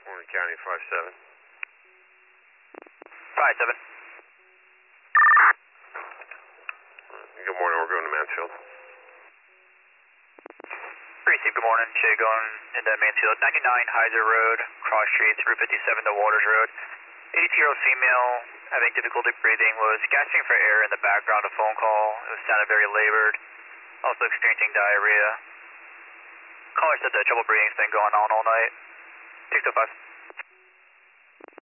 Warren County 57. 57. Good morning, we're going to Mansfield. Receive, good morning. Shay going into Mansfield. 99 Heiser Road, cross streets, Route 57 to Waters Road. 82-year-old female having difficulty breathing, was gasping for air in the background of phone call. It was sounded very labored, also experiencing diarrhea. Caller said that trouble breathing has been going on all night. 605.